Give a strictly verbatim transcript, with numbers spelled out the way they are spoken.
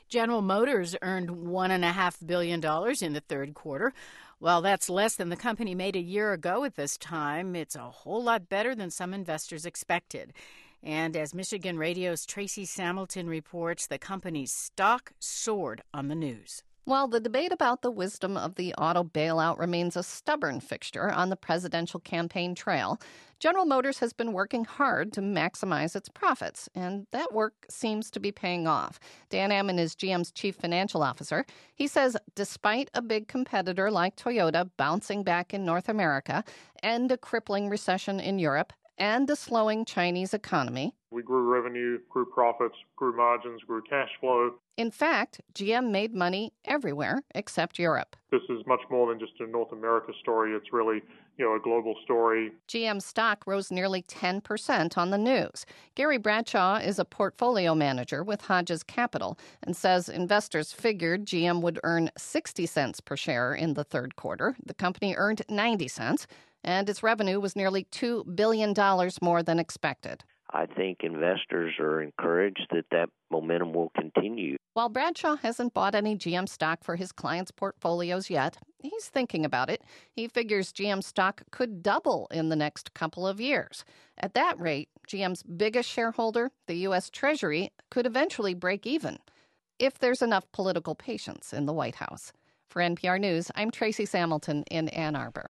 General Motors earned one point five billion dollars in the third quarter. While that's less than the company made a year ago at this time, it's a whole lot better than some investors expected. And as Michigan Radio's Tracy Samilton reports, the company's stock soared on the news. While the debate about the wisdom of the auto bailout remains a stubborn fixture on the presidential campaign trail, General Motors has been working hard to maximize its profits, and that work seems to be paying off. Dan Ammann is G M's chief financial officer. He says despite a big competitor like Toyota bouncing back in North America and a crippling recession in Europe and a slowing Chinese economy, we grew revenue, grew profits, grew margins, grew cash flow. In fact, G M made money everywhere except Europe. This is much more than just a North America story. It's really, you know, a global story. G M stock rose nearly ten percent on the news. Gary Bradshaw is a portfolio manager with Hodges Capital and says investors figured G M would earn sixty cents per share in the third quarter. The company earned ninety cents, and its revenue was nearly two billion dollars more than expected. I think investors are encouraged that that momentum will continue. While Bradshaw hasn't bought any G M stock for his clients' portfolios yet, he's thinking about it. He figures G M stock could double in the next couple of years. At that rate, G M's biggest shareholder, the U S Treasury, could eventually break even, if there's enough political patience in the White House. For N P R News, I'm Tracy Samilton in Ann Arbor.